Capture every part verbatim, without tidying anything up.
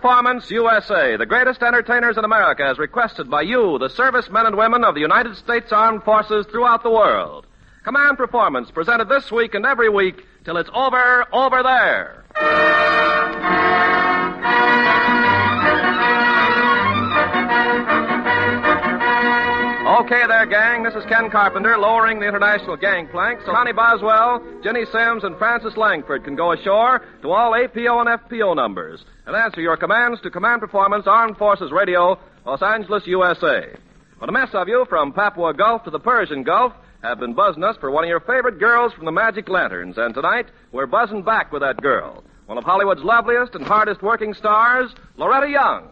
Performance U S A, the greatest entertainers in America, as requested by you, the servicemen and women of the United States Armed Forces throughout the world. Command Performance, presented this week and every week till it's over, over there. Okay there, gang. This is Ken Carpenter lowering the international gangplank so Connie Boswell, Jenny Sims, and Francis Langford can go ashore to all A P O and F P O numbers and answer your commands to Command Performance, Armed Forces Radio, Los Angeles, U S A. Well, a mess of you from Papua Gulf to the Persian Gulf have been buzzing us for one of your favorite girls from the Magic Lanterns, and tonight we're buzzing back with that girl, one of Hollywood's loveliest and hardest working stars, Loretta Young.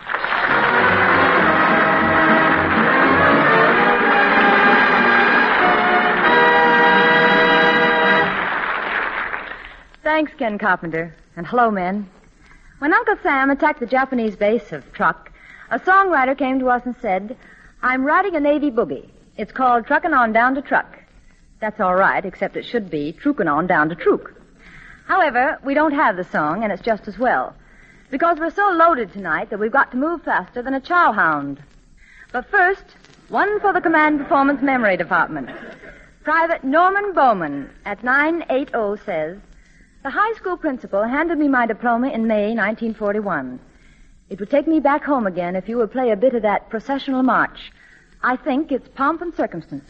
Thanks, Ken Carpenter. And hello, men. When Uncle Sam attacked the Japanese base of Truk, a songwriter came to us and said, I'm writing a Navy boogie. It's called Truckin' On Down to Truk. That's all right, except it should be Truckin' On Down to Truk. However, we don't have the song, and it's just as well, because we're so loaded tonight that we've got to move faster than a chow hound. But first, one for the Command Performance Memory Department. Private Norman Bowman at nine eighty says, the high school principal handed me my diploma in May nineteen forty-one. It would take me back home again if you would play a bit of that processional march. I think it's Pomp and Circumstance.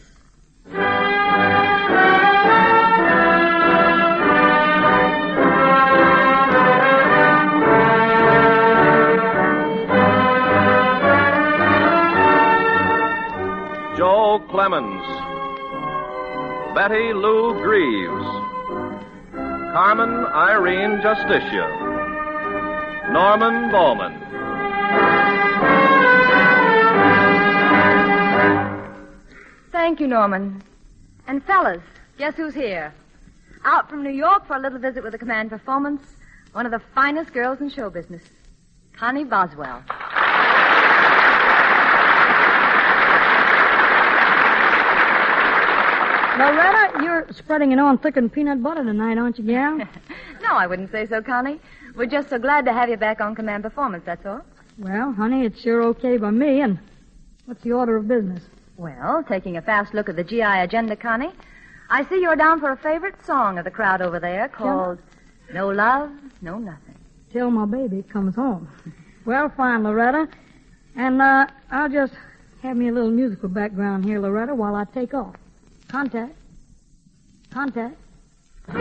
Joe Clemens, Betty Lou Greaves, Carmen Irene Justicia, Norman Bowman. Thank you, Norman. And fellas, guess who's here? Out from New York for a little visit with the Command Performance, one of the finest girls in show business, Connie Boswell. Loretta, you're spreading it on thicker than peanut butter tonight, aren't you, gal? No, I wouldn't say so, Connie. We're just so glad to have you back on Command Performance, that's all. Well, honey, it's sure okay by me. And what's the order of business? Well, taking a fast look at the G I agenda, Connie, I see you're down for a favorite song of the crowd over there called yeah. No Love, No Nothing. Till my baby comes home. Well, fine, Loretta. And uh, I'll just have me a little musical background here, Loretta, while I take off. Contact. Contact. No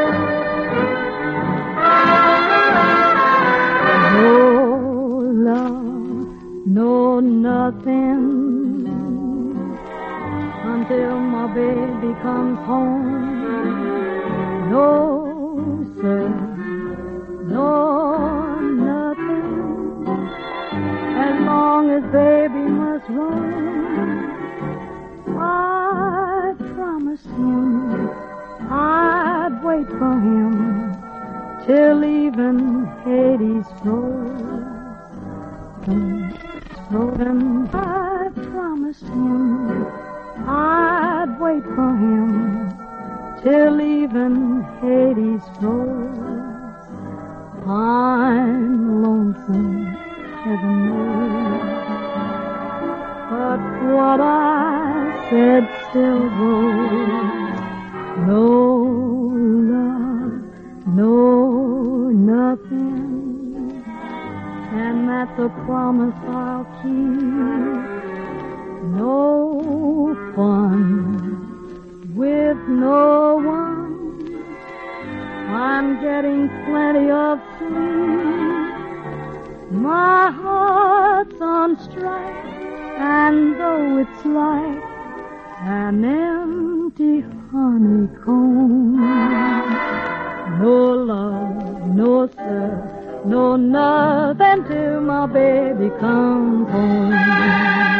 love, no nothing until my baby comes home. No, sir, no nothing as long as baby must roam. I promised him I'd wait for him till even Hades froze. Frozen, I promised him I'd wait for him till even Hades froze. I'm lonesome, heaven knows, but what I said still goes. No love, no nothing, and that's a promise I'll keep. No fun with no one, I'm getting plenty of sleep. My heart's on strike, and though it's like an empty honeycomb, no love, no sir, no nothing till my baby comes home.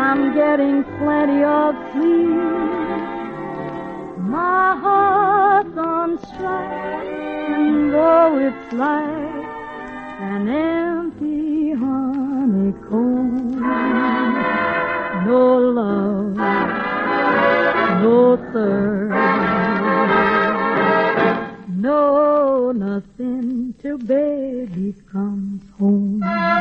I'm getting plenty of sleep. My heart's on strike, and though it's like an empty honeycomb, no love, no thirst, no nothing till baby comes home.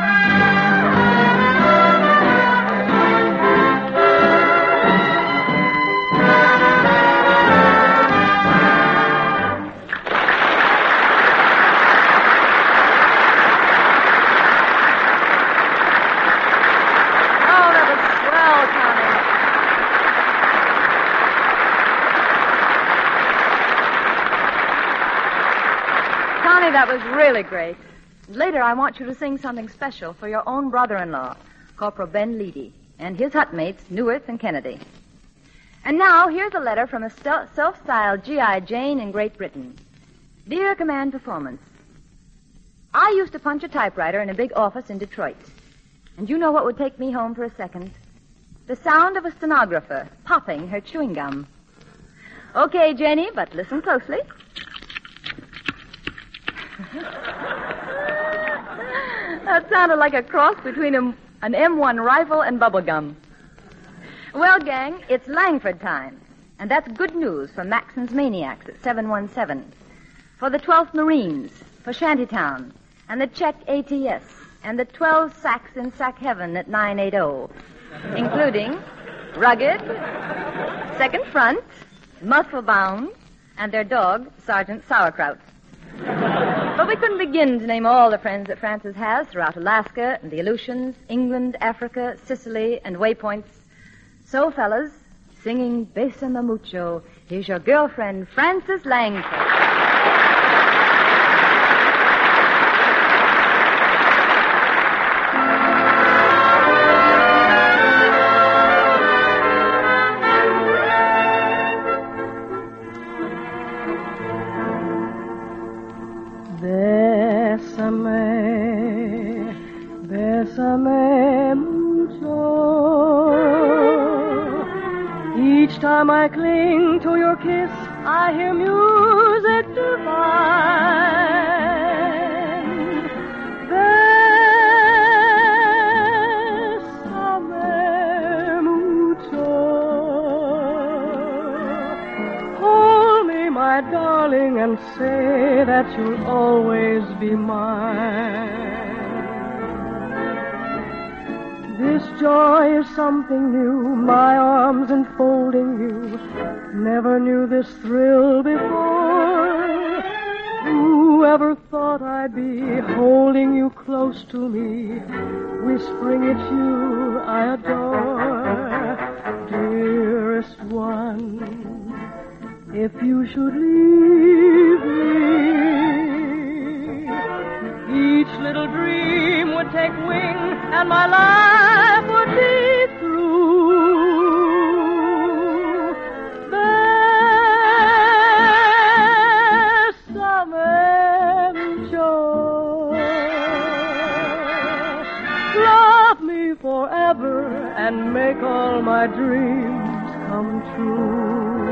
That was really great. Later, I want you to sing something special for your own brother-in-law, Corporal Ben Leedy, and his hutmates, Neworth and Kennedy. And now, here's a letter from a st- self-styled G I Jane in Great Britain. Dear Command Performance, I used to punch a typewriter in a big office in Detroit. And you know what would take me home for a second? The sound of a stenographer popping her chewing gum. Okay, Jenny, but listen closely. That sounded like a cross between a, an M one rifle and bubble gum. Well, gang, it's Langford time. And that's good news for Maxon's Maniacs at seven one seven. For the twelfth Marines, for Shantytown, and the Czech A T S, and the twelve Sacks in Sack Heaven at nine eighty, including Rugged, Second Front, Muscle-Bound, and their dog, Sergeant Sauerkraut. But we couldn't begin to name all the friends that Francis has throughout Alaska and the Aleutians, England, Africa, Sicily, and waypoints. So, fellas, singing Besame Mucho, here's your girlfriend, Frances Langford. Each time I cling to your kiss, I hear music divine. Besame mucho. Hold me, my darling, and say that you'll always be mine. This joy is something new, my arms enfolding you. Never knew this thrill before. Whoever thought I'd be holding you close to me, whispering it's you I adore. Dearest one, if you should leave me, each little dream would take wing and my life would be through. Besame mucho. Love me forever and make all my dreams come true.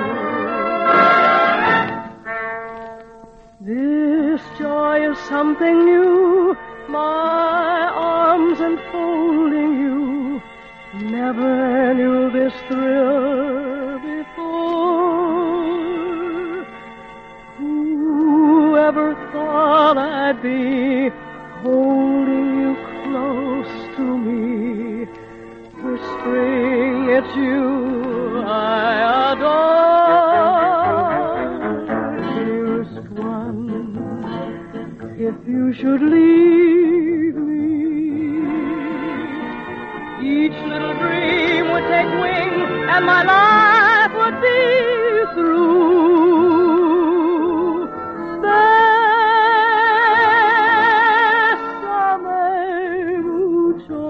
This joy is something new, my arms enfolding you. Never knew this thrill before. Whoever thought I'd be holding you close to me, whispering it's you I adore. Dearest one, if you should leave me, each little dream would take wing and my life would be through. Besame mucho.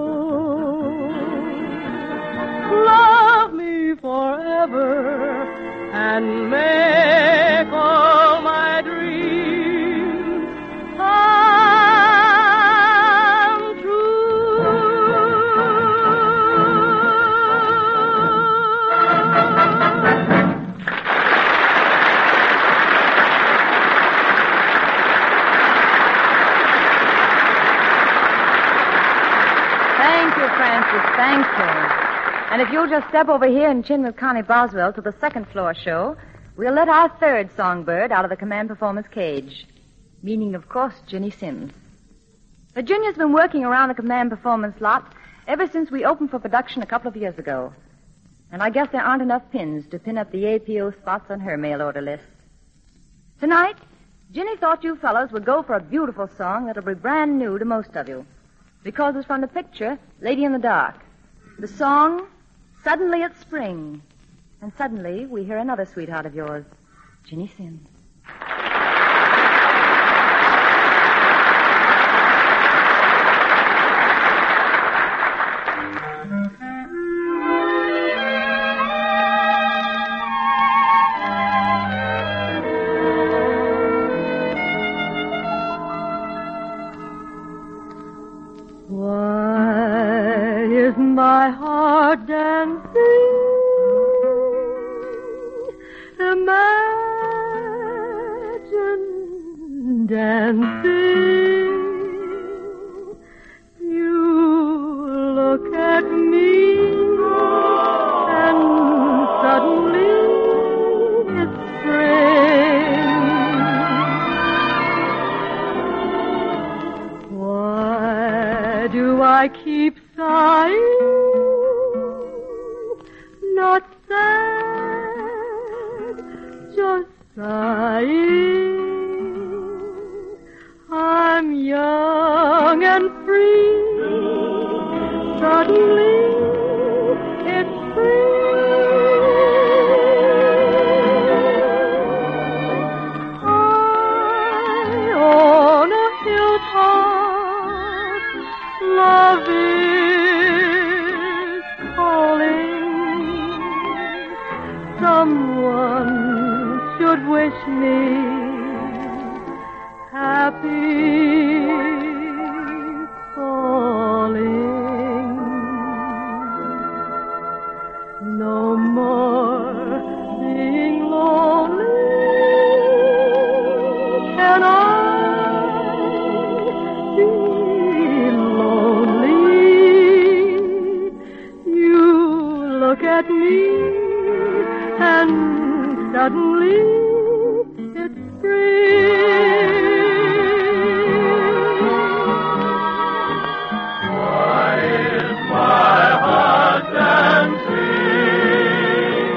Love me forever and make all my dreams come true. Francis. Thank you. And if you'll just step over here and chin with Connie Boswell to the second floor show, we'll let our third songbird out of the command performance cage. Meaning, of course, Ginny Sims. Virginia's been working around the command performance lot ever since we opened for production a couple of years ago. And I guess there aren't enough pins to pin up the A P O spots on her mail order list. Tonight, Ginny thought you fellows would go for a beautiful song that'll be brand new to most of you. Because it's from the picture, Lady in the Dark. The song, Suddenly It's Spring. And suddenly, we hear another sweetheart of yours, Ginny Sims. My heart dancing, imagine dancing. You look at me, and suddenly it's spring. Why do I keep sighing? Not sad, just sighing. I'm young and free. Suddenly, it's spring. High on a hilltop, love is calling. Someone should wish me happy falling. No more being lonely. Can I be lonely? You look at me, and suddenly it's spring. Why is my heart dancing?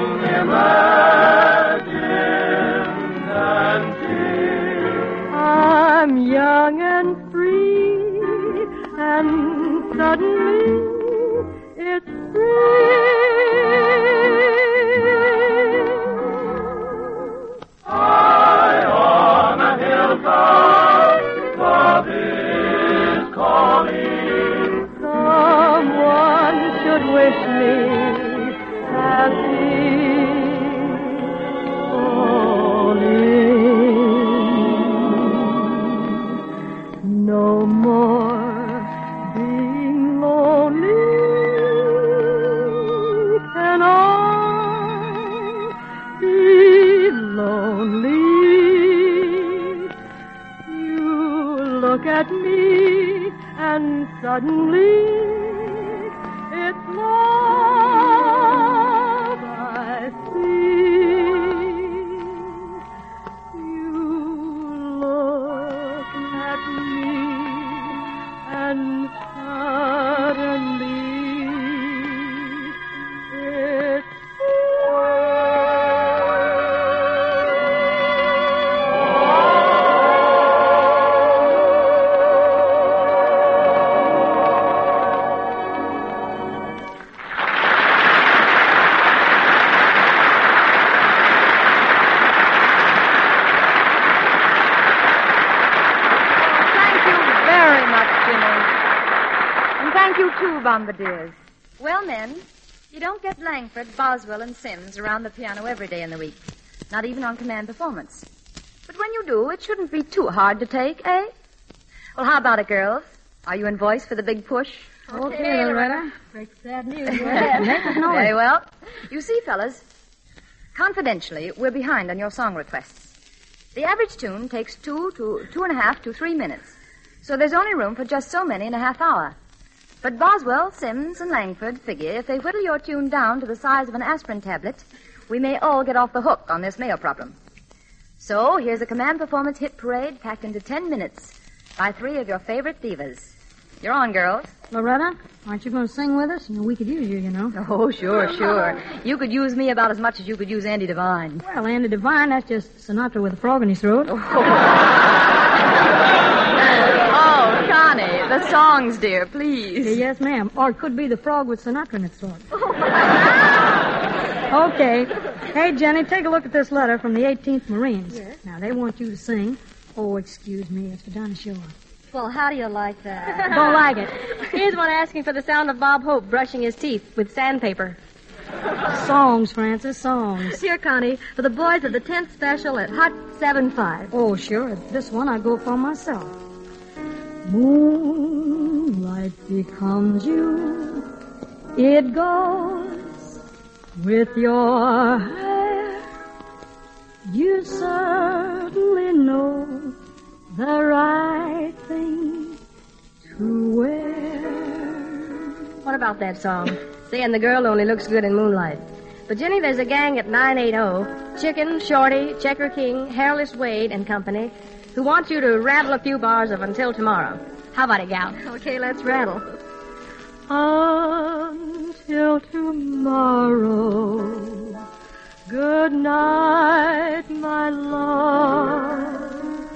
Imagine dancing. I'm young and free, and suddenly it's spring. Wish me happy falling. No more being lonely. Can I be lonely? You look at me, and suddenly it's love I see. You look at me, and suddenly it's bombardiers. Well, men, you don't get Langford, Boswell, and Sims around the piano every day in the week. Not even on command performance. But when you do, it shouldn't be too hard to take, eh? Well, how about it, girls? Are you in voice for the big push? Okay, okay Loretta. Break sad news. Very well. You see, fellas, confidentially, we're behind on your song requests. The average tune takes two to two and a half to three minutes. So there's only room for just so many in a half hour. But Boswell, Sims, and Langford figure if they whittle your tune down to the size of an aspirin tablet, we may all get off the hook on this mail problem. So, here's a command performance hit parade packed into ten minutes by three of your favorite divas. You're on, girls. Loretta, aren't you going to sing with us? We could use you, you know. Oh, sure, sure. You could use me about as much as you could use Andy Devine. Well, Andy Devine, that's just Sinatra with a frog in his throat. Oh, Connie, the songs, dear, please. Yeah, yes, ma'am. Or it could be the frog with Sinatra in its throat. Okay. Hey, Jenny, take a look at this letter from the eighteenth Marines. Yes. Now, they want you to sing. Oh, excuse me, it's for Donna Shore. Well, how do you like that? Don't like it. Here's one asking for the sound of Bob Hope brushing his teeth with sandpaper. Songs, Francis, songs. Here, Connie, for the boys of the tenth Special at Hut seven five. Oh, sure. This one I go for myself. Moonlight becomes you. It goes with your hair. You certainly know the right thing to wear. What about that song? Saying the girl only looks good in moonlight. But, Jenny, there's a gang at nine eighty, Chicken, Shorty, Checker King, Hairless Wade, and company, who want you to rattle a few bars of Until Tomorrow. How about it, gal? Okay, let's rattle. Until tomorrow, good night, my love.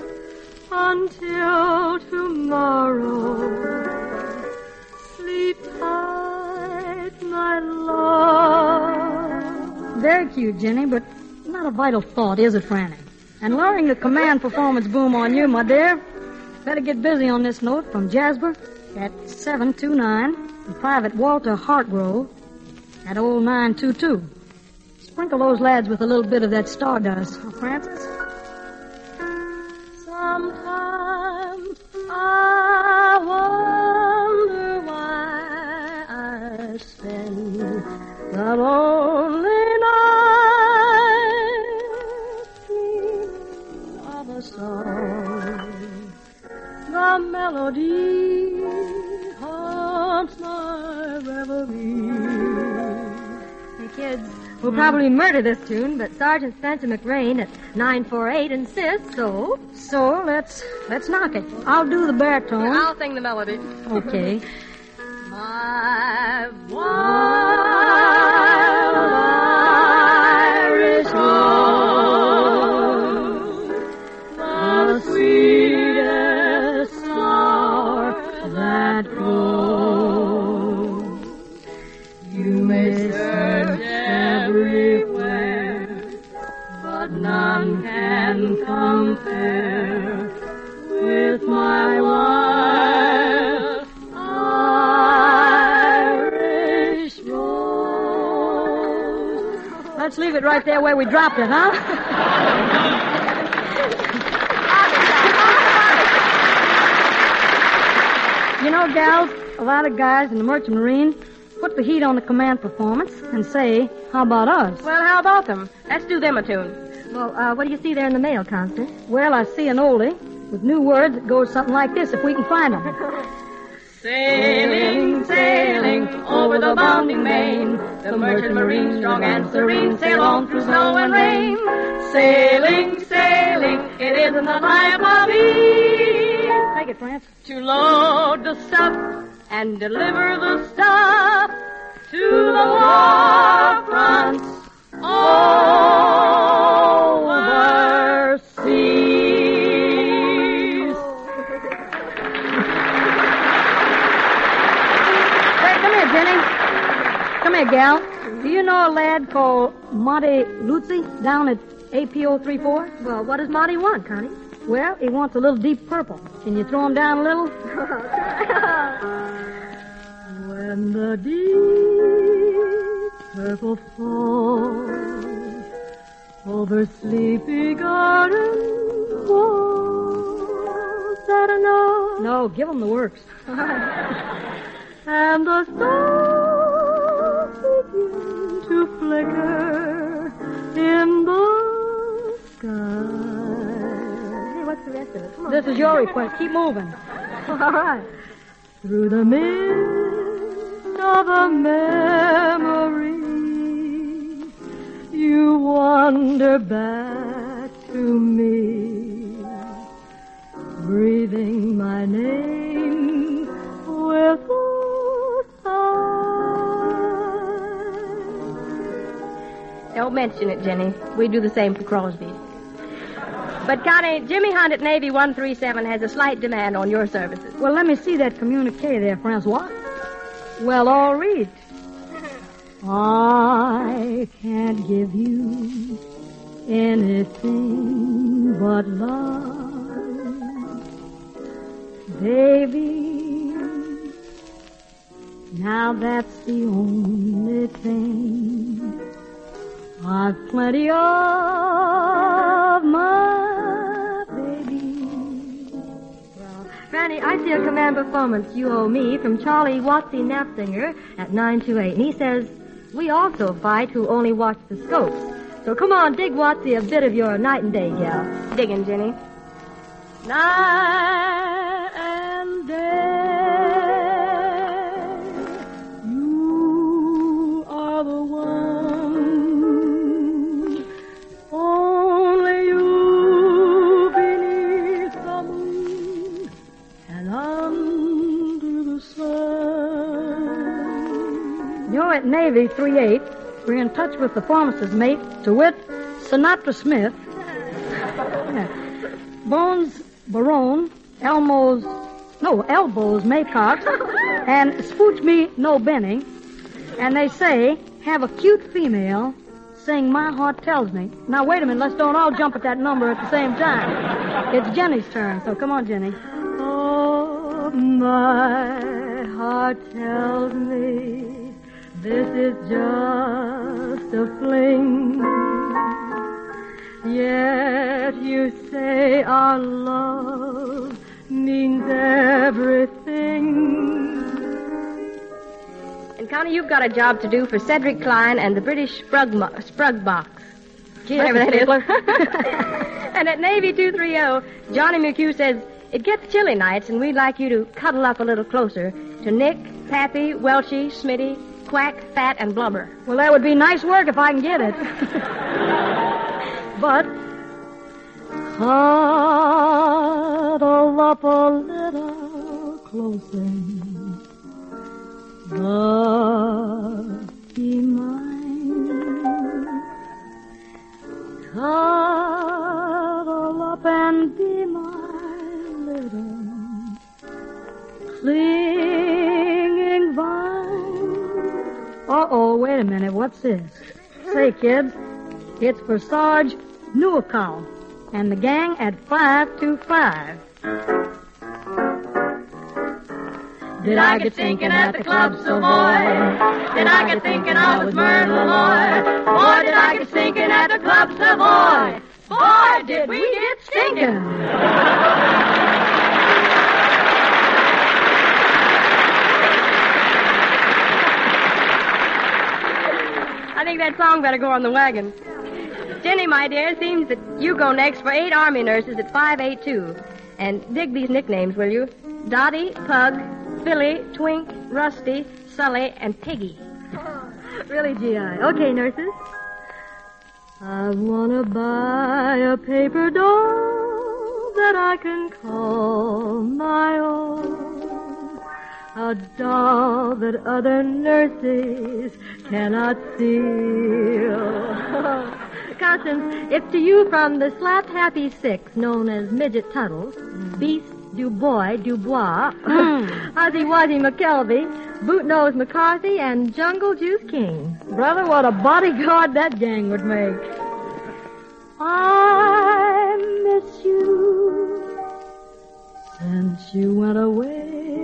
Until tomorrow, sleep tight, my love. Very cute, Jenny, but not a vital thought, is it, Franny? And lowering the command performance boom on you, my dear. Better get busy on this note from Jasper at seven two nine and Private Walter Hartgrove at old nine two two. Sprinkle those lads with a little bit of that stardust, huh, Francis? Sometimes I wonder why I spend the lonely night dreaming of a song. The melody haunts my reverie. Hey, kids, we'll probably murder this tune, but Sergeant Spencer McRain at nine four eight insists, so... So, let's let's knock it. I'll do the baritone. I'll sing the melody. Okay. My wild Irish rose, the sweetest flower that grows. You may search everywhere, but none can compare with my wild Irish rose. Let's leave it right there where we dropped it, huh? You know, gals, a lot of guys in the Merchant Marine put the heat on the command performance and say, how about us? Well, how about them? Let's do them a tune. Well, uh, what do you see there in the mail, Constance? Well, I see an oldie with new words that goes something like this, if we can find them. Sailing, sailing over the bounding main, the Merchant Marine, strong and serene, sail on through snow and rain. Sailing, sailing, it isn't the life of ease. Take it, France. To load the stuff and deliver the stuff to the war fronts overseas. Hey, come here, Jenny. Come here, gal. Do you know a lad called Monty Luzzi down at A P O thirty-four? Well, what does Monty want, Connie? Well, he wants a little deep purple. Can you throw him down a little? When the deep purple falls over sleepy garden walls, that a note? No, give him the works. And the stars begin to flicker in the sky. Hey, what's the rest of it? Come on. This is your request. Keep moving. All right. Through the mist of a memory. You wander back to me, breathing my name with a sigh. Don't mention it, Jenny. We do the same for Crosby. But, Connie, Jimmy Hunt at Navy one three seven has a slight demand on your services. Well, let me see that communique there, Francois. Well, I'll read. I can't give you anything but love, baby. Now that's the only thing I've plenty of, my baby. Well, Franny, I see a command performance you owe me from Charlie Watsy Knapsinger at nine two eight. And he says, we also fight who only watch the scopes. So come on, dig Watsy a bit of your night and day, gal. Digging, Jenny. Night and day, you are the one, only you beneath the moon and under the sun. You're at Navy three eight. We're in touch with the pharmacist mate, to wit, Sinatra Smith. Yeah. Bones Barone, Elmo's, no, Elbows Maycox, and Spooch Me No Benny. And they say, have a cute female sing My Heart Tells Me. Now, wait a minute, let's don't all jump at that number at the same time. It's Jenny's turn, so come on, Jenny. Oh, my heart tells me this is just a fling. Yet you say our love means everything. And, Connie, you've got a job to do for Cedric Klein and the British Sprug, Mo- Sprug Box. Whatever that is. And at Navy two three zero, Johnny McHugh says, it gets chilly nights, and we'd like you to cuddle up a little closer to Nick, Pappy, Welchie, Smitty, Quack, Fat, and Blubber. Well, that would be nice work if I can get it. But cuddle up a little closer, but be mine. Cuddle up and be my little clinging vine. Uh-oh, wait a minute, what's this? Say, kids, it's for Sarge Newacall and the gang at five two five. Did I get thinking at the club, Savoy? Did I get thinking I was Myrtle Malloy? Boy, did I get thinking at the club, Savoy? Boy, did we get stinking. I think that song better go on the wagon. Jenny, my dear, it seems that you go next for eight Army nurses at five eight two. And dig these nicknames, will you? Dottie, Pug, Philly, Twink, Rusty, Sully, and Piggy. Oh, really, G I. Okay, nurses. I want to buy a paper doll that I can call my own. A doll that other nurses cannot steal. Constance, if to you from the slapped happy six, known as Midget Tuttles, Beast, Dubois, Dubois, Mm. Ozzy Wozzy McKelvey, Bootnose McCarthy, and Jungle Juice King. Brother, what a bodyguard that gang would make. I miss you since you went away,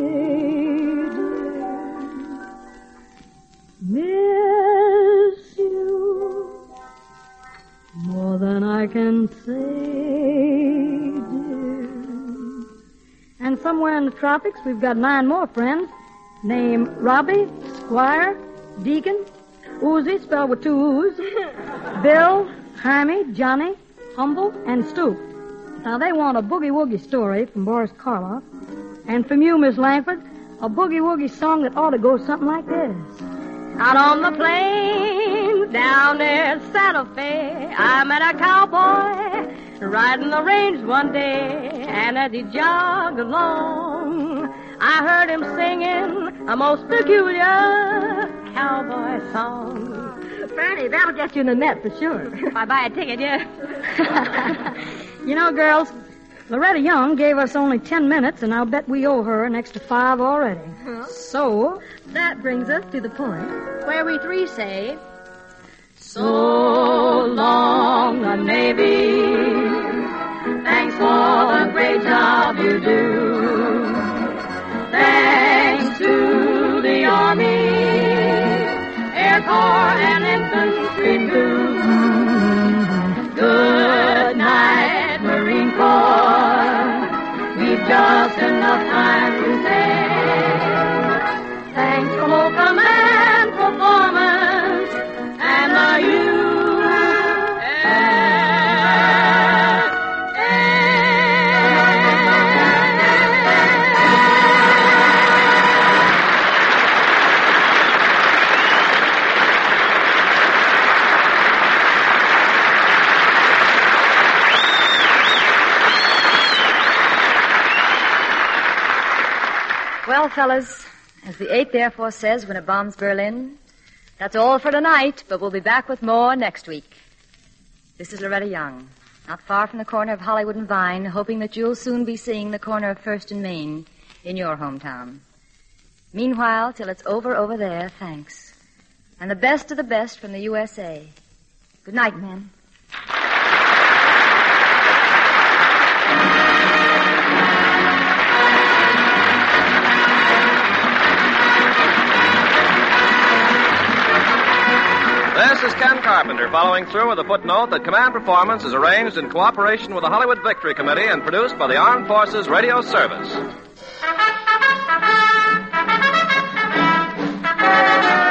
dear. Miss you more than I can say, dear. And somewhere in the tropics, we've got nine more friends named Robbie, Squire, Deacon, Uzi, spelled with two U's, Bill, Jaime, Johnny, Humble, and Stoop. Now, they want a boogie-woogie story from Boris Karloff. And from you, Miss Langford, a boogie-woogie song that ought to go something like this. Out on the plains, down near Santa Fe, I met a cowboy riding the range one day, and as he jogged along, I heard him singing a most peculiar cowboy song. Franny, that'll get you in the net for sure. If I buy a ticket, yeah. You know, girls, Loretta Young gave us only ten minutes, and I'll bet we owe her an extra five already. Huh? So, that brings us to the point where we three say, so long, the Navy. Thanks for the great job you do. Thanks to the Army, Air Corps, and infantry too. Good night, Marine Corps. We've just enough time to say thanks for whole command performance and the U S A. Well, fellas, as the eighth Air Force says when it bombs Berlin, that's all for tonight, but we'll be back with more next week. This is Loretta Young, not far from the corner of Hollywood and Vine, hoping that you'll soon be seeing the corner of First and Main in your hometown. Meanwhile, till it's over over there, thanks. And the best of the best from the U S A. Good night, men. This is Ken Carpenter, following through with a footnote that Command Performance is arranged in cooperation with the Hollywood Victory Committee and produced by the Armed Forces Radio Service.